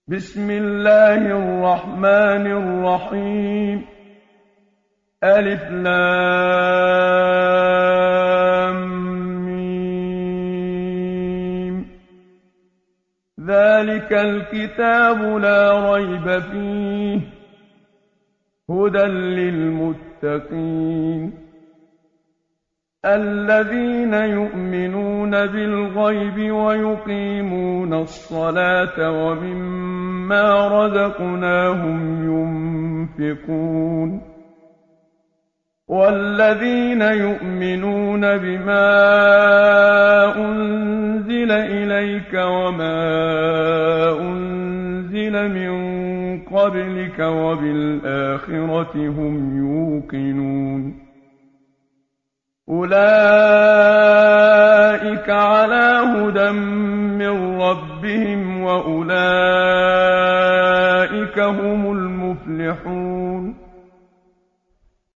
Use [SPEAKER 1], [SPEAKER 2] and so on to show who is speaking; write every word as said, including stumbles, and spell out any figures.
[SPEAKER 1] بسم الله الرحمن الرحيم. ألف لام ميم. ذلك الكتاب لا ريب فيه هدى للمتقين الذين يؤمنون بالغيب ويقيمون الصلاة ومما رزقناهم ينفقون والذين يؤمنون بما أنزل إليك وما أنزل من قبلك وبالآخرة هم يوقنون أولئك على هدى من ربهم وأولئك هم المفلحون.